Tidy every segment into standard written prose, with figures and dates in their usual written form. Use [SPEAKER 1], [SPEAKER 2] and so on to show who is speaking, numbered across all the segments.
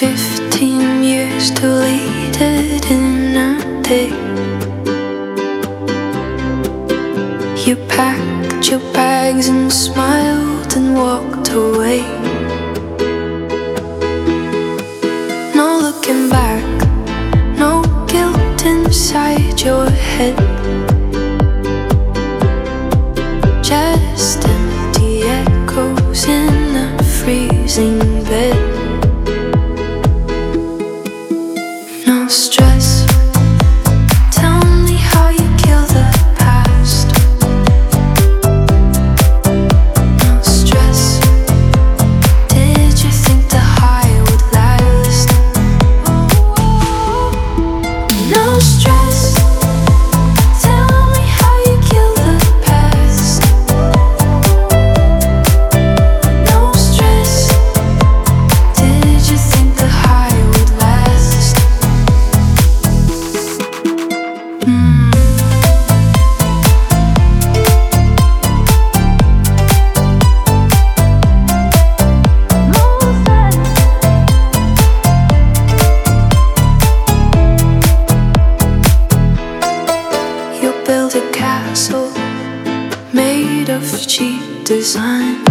[SPEAKER 1] 15 years deleted in a day. You packed your bags and smiled and walked away. No looking back, no guilt inside your head. Just empty echoes in a freezing bed. No stress, tell me how you kill the past. No stress, did you think the high would last? No stress, tell me how you kill the past. No stress, did you think the high would last? You build a castle made of cheap design,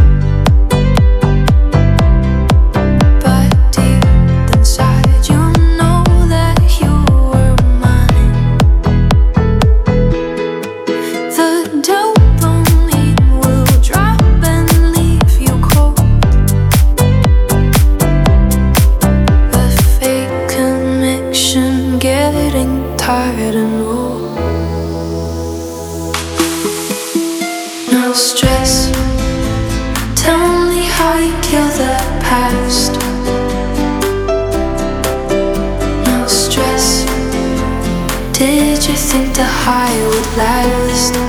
[SPEAKER 1] but deep inside you know that you were mine. The dopamine will drop and leave you cold. The fake connection getting tired and old. No stress, tell me how you kill the past. No stress, did you think the high would last?